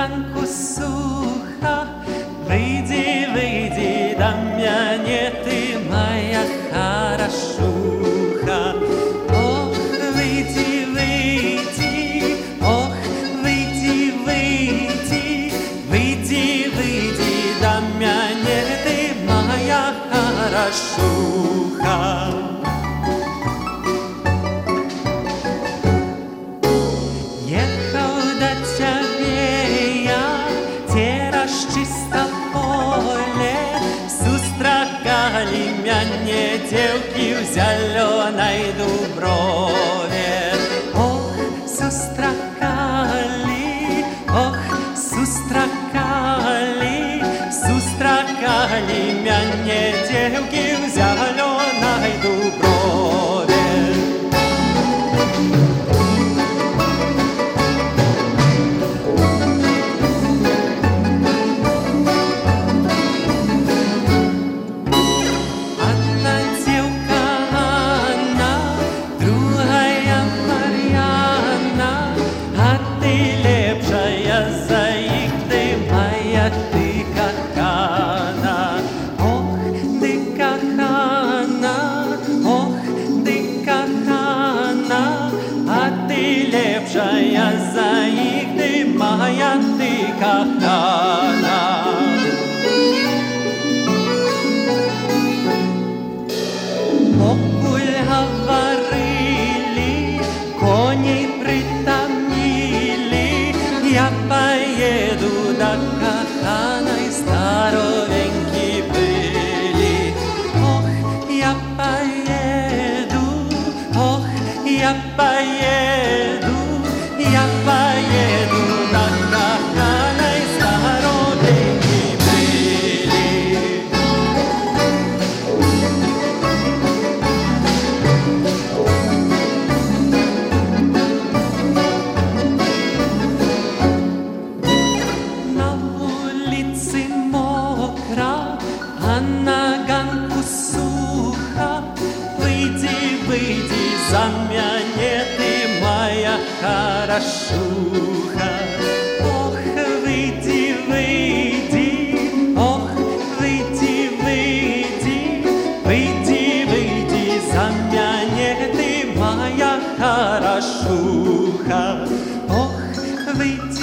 ганку суха, выйди, выйди до меня, ты моя хорошуха. Ох, выйди, выйди, ох, выйди, выйди, выйди, выйди до меня, ты моя хорошуха. Ехал до тебя я, тераж чисто поле, сустракали меня девки в зеленой дуброве. Ох, сустракали, ох, сустракали, сустракали меня девки в зеленой дуброве. Лепшая за их, ты моя, ты кохана. Популь говорили, коней притомили, я поеду до коханой, здоровенькие были. Ох, я поеду, ох, я поеду, я поеду до коханой, здоровенькие были. На улице мокро, а на ганку сухо. Выйди, выйди за меня, ты моя хорошуха. Ох, выйди, выйди, ох, выйди, выйди, выйди, выйди за меня, ты моя хорошуха. Ох, выйди.